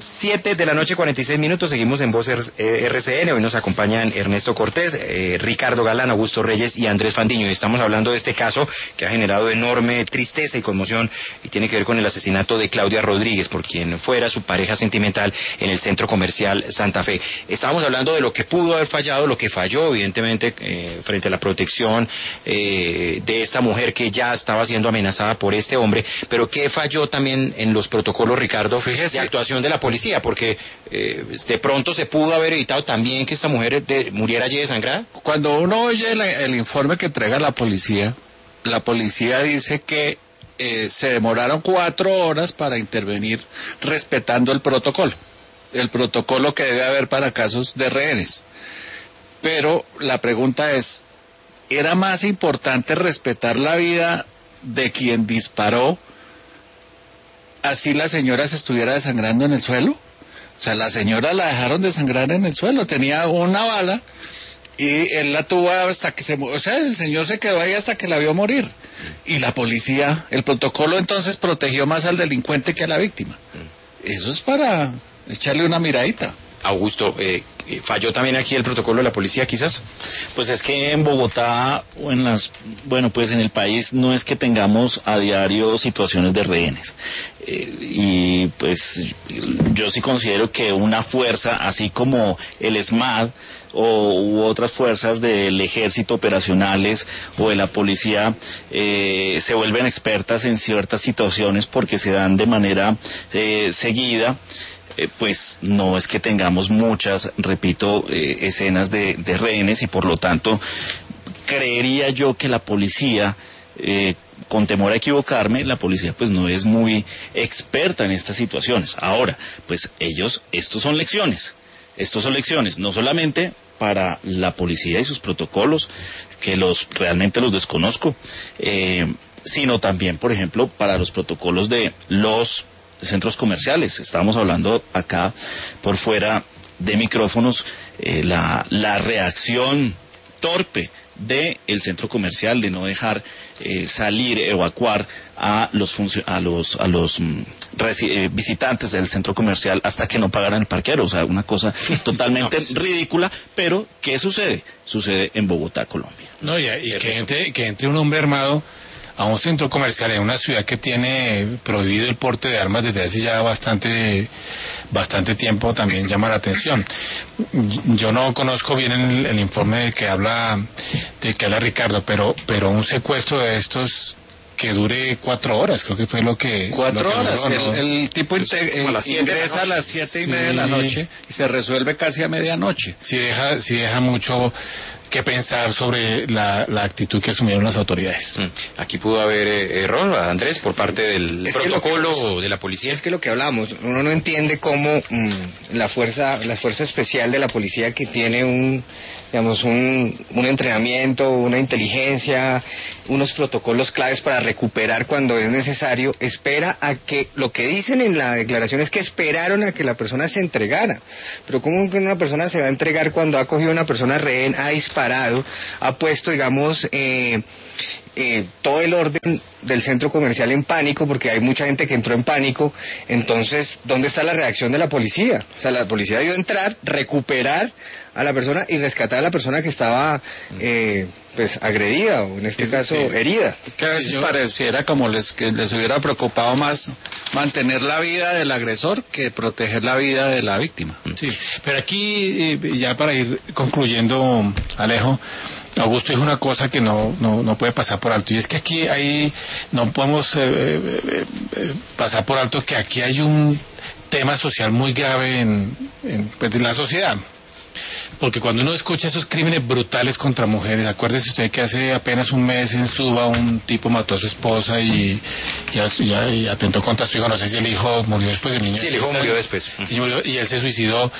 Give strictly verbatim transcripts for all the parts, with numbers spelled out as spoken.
siete de la noche, cuarenta y seis minutos, seguimos en Voz R C N. Hoy nos acompañan Ernesto Cortés, eh, Ricardo Galán, Augusto Reyes y Andrés Fandiño. Y estamos hablando de este caso que ha generado enorme tristeza y conmoción y tiene que ver con el asesinato de Claudia Rodríguez, por quien fuera su pareja sentimental en el centro comercial Santa Fe. Estábamos hablando de lo que pudo haber fallado, lo que falló, evidentemente, eh, frente a la protección eh, de esta mujer que ya estaba siendo amenazada por este hombre, pero ¿qué falló también en los protocolos, Ricardo, Fíjese. de actuación de la policía? Porque eh, de pronto se pudo haber evitado también que esta mujer de, muriera allí desangrada. Cuando uno oye el, el informe que entrega la policía, la policía dice que eh, se demoraron cuatro horas para intervenir respetando el protocolo, el protocolo que debe haber para casos de rehenes. Pero la pregunta es, ¿era más importante respetar la vida de quien disparó así la señora se estuviera desangrando en el suelo? O sea, la señora la dejaron desangrar en el suelo, tenía una bala y él la tuvo hasta que se... O sea, el señor se quedó ahí hasta que la vio morir. Y la policía, el protocolo entonces protegió más al delincuente que a la víctima. Eso es para echarle una miradita. Augusto, eh, ¿falló también aquí el protocolo de la policía quizás? Pues es que en Bogotá, o en las, bueno, pues en el país no es que tengamos a diario situaciones de rehenes. Eh, y pues yo sí considero que una fuerza, así como el ESMAD o u otras fuerzas del ejército operacionales o de la policía, eh, se vuelven expertas en ciertas situaciones porque se dan de manera eh, seguida. Eh, pues no es que tengamos muchas, repito, eh, escenas de, de rehenes y por lo tanto creería yo que la policía, eh, con temor a equivocarme, la policía pues no es muy experta en estas situaciones. Ahora, pues ellos, estos son lecciones, estos son lecciones, no solamente para la policía y sus protocolos, que los realmente los desconozco, eh, sino también, por ejemplo, para los protocolos de los centros comerciales. Estábamos hablando acá por fuera de micrófonos, eh, la, la reacción torpe del centro comercial de no dejar eh, salir, evacuar a los a los a los mm, eh, visitantes del centro comercial hasta que no pagaran el parquero. O sea, una cosa totalmente no, pues, ridícula, pero ¿qué sucede? Sucede en Bogotá, Colombia. No, y, y que entre, que entre un hombre armado a un centro comercial en una ciudad que tiene prohibido el porte de armas desde hace ya bastante bastante tiempo también llama la atención. Yo no conozco bien el, el informe del que habla del que habla Ricardo, pero pero un secuestro de estos que dure cuatro horas, creo que fue lo que... Cuatro lo que horas, duró, ¿no? el, el tipo pues, inte, el, ingresa a las siete y media de la noche y se resuelve casi a medianoche. Sí deja, sí deja mucho que pensar sobre la, la actitud que asumieron las autoridades. Aquí pudo haber eh, error, Andrés, por parte del es protocolo que que, de la policía. Es que lo que hablamos, uno no entiende cómo mmm, la fuerza la fuerza especial de la policía, que tiene un digamos un, un entrenamiento, una inteligencia, unos protocolos claves para recuperar cuando es necesario, espera a que, lo que dicen en la declaración es que esperaron a que la persona se entregara. Pero ¿cómo que una persona se va a entregar cuando ha cogido a una persona rehén, ha disparado, ha puesto, digamos, eh, eh, todo el orden del centro comercial en pánico, porque hay mucha gente que entró en pánico? Entonces, ¿dónde está la reacción de la policía? O sea, la policía debió entrar, recuperar a la persona y rescatar a la persona que estaba eh, pues agredida, o en este sí, caso sí. herida. Es que a veces sí, yo... pareciera como les, que les hubiera preocupado más mantener la vida del agresor que proteger la vida de la víctima. Sí, pero aquí, eh, ya para ir concluyendo, Alejo, Augusto dijo una cosa que no, no, no puede pasar por alto, y es que aquí hay, no podemos eh, eh, eh, pasar por alto que aquí hay un tema social muy grave en, en, pues, en la sociedad. Porque cuando uno escucha esos crímenes brutales contra mujeres, acuérdese usted que hace apenas un mes en Suba un tipo mató a su esposa y, y, y, y atentó contra su hijo. No sé si el hijo murió después, el niño. Sí, el hijo murió después. Y, murió, y él se suicidó.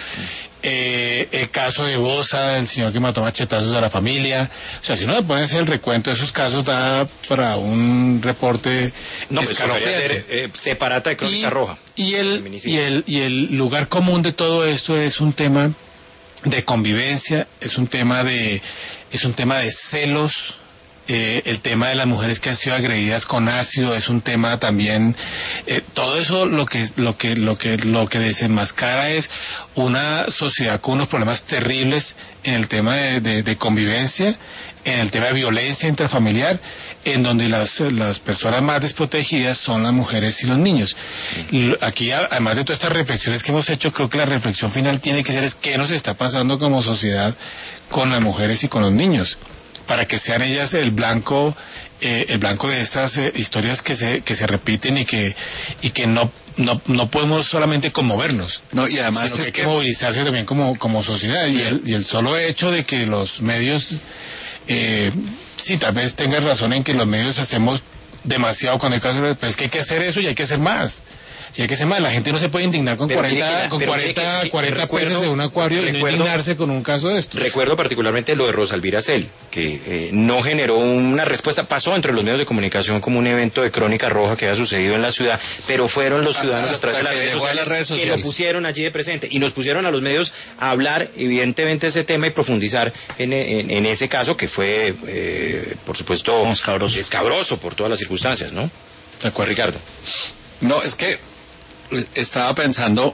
Eh, el caso de Bosa, el señor que mató machetazos a la familia. O sea, si uno le pone el recuento de esos casos, da para un reporte no, escalofriante. Eh, separata de Crónica y, Roja. Y el, y, el, y el lugar común de todo esto es un tema de convivencia, es un tema de es un tema de celos eh, el tema de las mujeres que han sido agredidas con ácido es un tema también, eh, todo eso lo que, lo que, lo que, lo que desenmascara es una sociedad con unos problemas terribles en el tema de, de, de convivencia, en el tema de violencia intrafamiliar, en donde las, las personas más desprotegidas son las mujeres y los niños. Aquí, además de todas estas reflexiones que hemos hecho, creo que la reflexión final tiene que ser es qué nos está pasando como sociedad con las mujeres y con los niños, para que sean ellas el blanco, eh, el blanco de estas eh, historias que se, que se repiten y que, y que no, no, no podemos solamente conmovernos. No, y además sino que es hay que que movilizarse también como, como sociedad, y el, y el solo hecho de que los medios, eh, sí, tal vez tengas razón en que los medios hacemos demasiado cuando hay casos, pero es que hay que hacer eso y hay que hacer más. Si hay que hacer más, la gente no se puede indignar con Pero cuarenta, que, con cuarenta, que, que, cuarenta recuerdo, peces de un acuario recuerdo, y no indignarse con un caso de esto. Recuerdo particularmente lo de Rosalvira Cel, que eh, no generó una respuesta, pasó entre los medios de comunicación como un evento de crónica roja que había sucedido en la ciudad, pero fueron los ciudadanos Hasta a través de las redes, sociales, las redes sociales que lo pusieron allí de presente y nos pusieron a los medios a hablar evidentemente ese tema y profundizar en, en, en ese caso que fue, eh, por supuesto, escabroso. escabroso por todas las circunstancias, ¿no? De acuerdo, Ricardo. No, es que estaba pensando,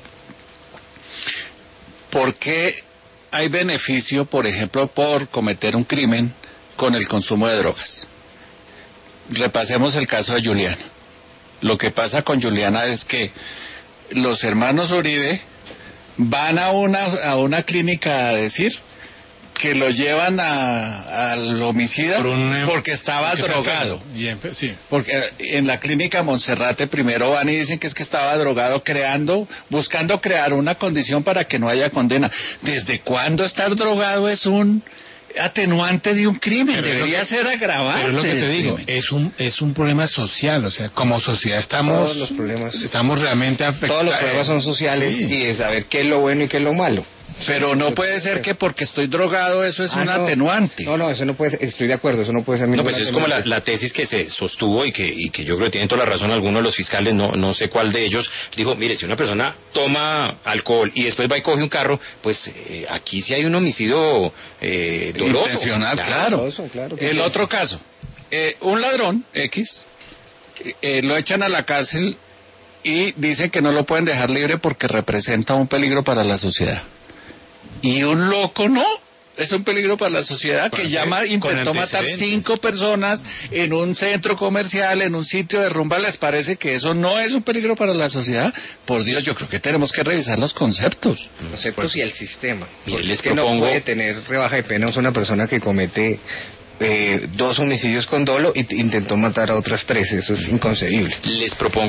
¿por qué hay beneficio, por ejemplo, por cometer un crimen con el consumo de drogas? Repasemos el caso de Juliana. Lo que pasa con Juliana es que los hermanos Uribe van a una, a una clínica a decir que lo llevan a, al homicida Por un, porque estaba porque drogado. Y en, sí. Porque en la clínica Monserrate primero van y dicen que es que estaba drogado, creando, buscando crear una condición para que no haya condena. ¿Desde cuándo estar drogado es un atenuante de un crimen? Pero Debería que, ser agravante. Pero es lo que te digo, crimen. es un es un problema social, o sea, como sociedad estamos Todos los problemas. estamos realmente afectados. Todos los problemas son sociales, Sí. y de saber qué es lo bueno y qué es lo malo. Pero no puede ser que porque estoy drogado eso es Ah, un no. atenuante. No, no, eso no puede ser, estoy de acuerdo, eso no puede ser No, ningún pues es como la, atenuante. la tesis que se sostuvo y que, y que yo creo que tienen toda la razón algunos de los fiscales, no, no sé cuál de ellos, dijo, mire, si una persona toma alcohol y después va y coge un carro, pues eh, aquí sí hay un homicidio eh, doloso. Intencional, claro. Doloso, claro que El sí. otro caso, eh, un ladrón X, eh, lo echan a la cárcel y dicen que no lo pueden dejar libre porque representa un peligro para la sociedad. Y un loco no, es un peligro para la sociedad que Con- llama, con intentó matar antecedentes. cinco personas en un centro comercial, en un sitio de rumba. ¿Les parece que eso no es un peligro para la sociedad? Por Dios, yo creo que tenemos que revisar los conceptos. Conceptos y el sistema. Mire, les Porque propongo- no puede tener rebaja de pena una persona que comete eh, dos homicidios con dolo y t- intentó matar a otras tres, eso es inconcebible. Les propongo